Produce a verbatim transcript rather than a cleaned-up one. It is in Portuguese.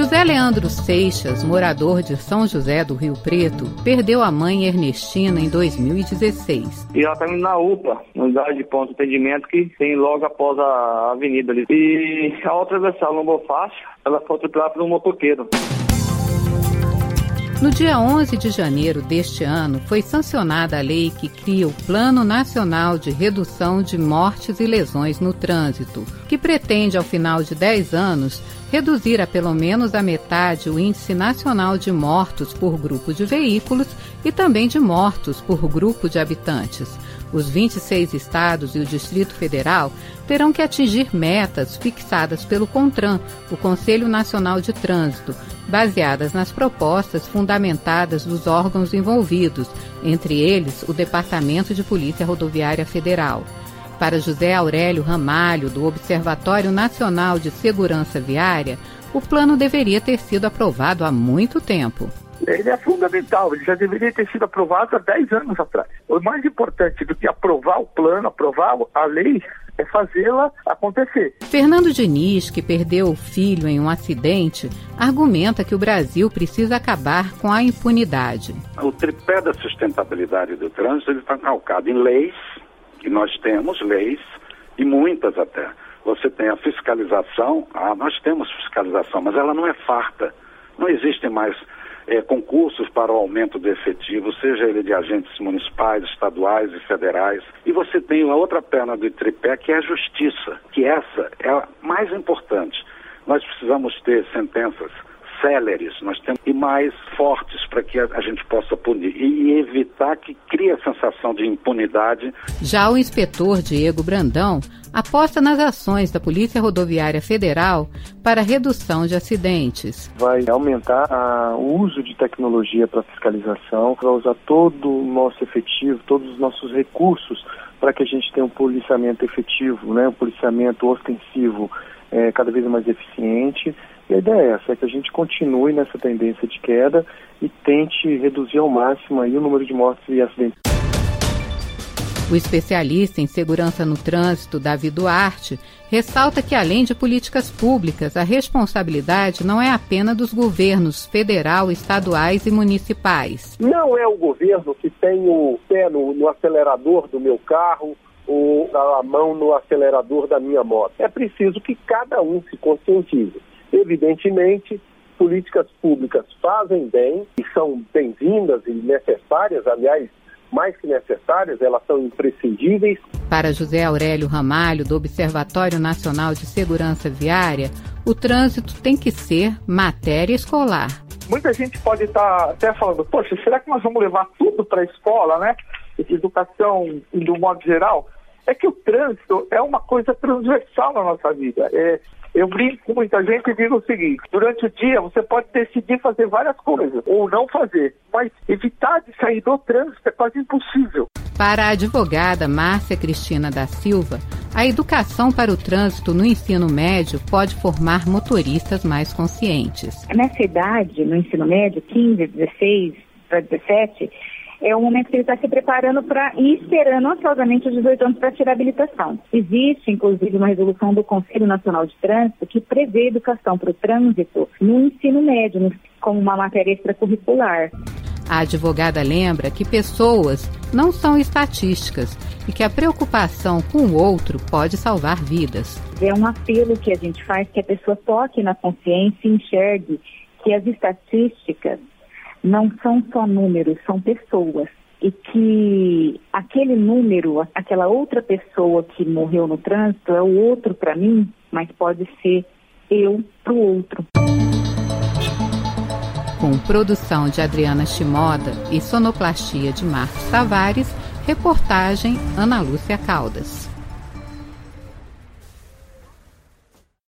José Leandro Seixas, morador de São José do Rio Preto, perdeu a mãe Ernestina em dois mil e dezesseis. E ela está indo na U P A, unidade de ponto de atendimento que tem logo após a avenida ali. E ao atravessar a lombofaixa, ela foi atropelada por um motoqueiro. No dia onze de janeiro deste ano, foi sancionada a lei que cria o Plano Nacional de Redução de Mortes e Lesões no Trânsito, que pretende, ao final de dez anos, reduzir a pelo menos a metade o índice nacional de mortos por grupo de veículos e também de mortos por grupo de habitantes. Os vinte e seis estados e o Distrito Federal terão que atingir metas fixadas pelo CONTRAN, o Conselho Nacional de Trânsito, baseadas nas propostas fundamentadas dos órgãos envolvidos, entre eles o Departamento de Polícia Rodoviária Federal. Para José Aurélio Ramalho, do Observatório Nacional de Segurança Viária, o plano deveria ter sido aprovado há muito tempo. Ele é fundamental, ele já deveria ter sido aprovado há dez anos atrás. O mais importante do que aprovar o plano, aprovar a lei, é fazê-la acontecer. Fernando Diniz, que perdeu o filho em um acidente, argumenta que o Brasil precisa acabar com a impunidade. O tripé da sustentabilidade do trânsito está calcado em leis, que nós temos leis, e muitas até. Você tem a fiscalização, ah, nós temos fiscalização, mas ela não é farta. Não existem mais É, concursos para o aumento do efetivo, seja ele de agentes municipais, estaduais e federais. E você tem a outra perna do tripé, que é a justiça, que essa é a mais importante. Nós precisamos ter sentenças céleres, nós temos e mais fortes para que a, a gente possa punir e evitar que crie a sensação de impunidade. Já o inspetor Diego Brandão aposta nas ações da Polícia Rodoviária Federal para a redução de acidentes. Vai aumentar a, o uso de tecnologia para fiscalização, vai usar todo o nosso efetivo, todos os nossos recursos para que a gente tenha um policiamento efetivo, né, um policiamento ostensivo é, cada vez mais eficiente. E a ideia é essa, é que a gente continue nessa tendência de queda e tente reduzir ao máximo aí o número de mortes e acidentes. O especialista em segurança no trânsito, Davi Duarte, ressalta que, além de políticas públicas, a responsabilidade não é apenas dos governos federal, estaduais e municipais. Não é o governo que tem o pé no, no acelerador do meu carro ou a mão no acelerador da minha moto. É preciso que cada um se conscientize. Evidentemente, políticas públicas fazem bem e são bem-vindas e necessárias, aliás, mais que necessárias, elas são imprescindíveis. Para José Aurélio Ramalho, do Observatório Nacional de Segurança Viária, o trânsito tem que ser matéria escolar. Muita gente pode estar até falando, poxa, será que nós vamos levar tudo para a escola, né? Educação, do modo geral? É que o trânsito é uma coisa transversal na nossa vida. É, eu brinco com muita gente e digo o seguinte, durante o dia você pode decidir fazer várias coisas, ou não fazer, mas evitar de sair do trânsito é quase impossível. Para a advogada Márcia Cristina da Silva, a educação para o trânsito no ensino médio pode formar motoristas mais conscientes. Nessa idade, no ensino médio, quinze, dezesseis para dezessete, é o momento que ele está se preparando para ir esperando ansiosamente os dezoito anos para tirar a habilitação. Existe, inclusive, uma resolução do Conselho Nacional de Trânsito que prevê educação para o trânsito no ensino médio, como uma matéria extracurricular. A advogada lembra que pessoas não são estatísticas e que a preocupação com o outro pode salvar vidas. É um apelo que a gente faz que a pessoa toque na consciência e enxergue que as estatísticas não são só números, são pessoas. E que aquele número, aquela outra pessoa que morreu no trânsito é o outro para mim, mas pode ser eu para o outro. Com produção de Adriana Shimoda e sonoplastia de Marcos Tavares, reportagem Ana Lúcia Caldas.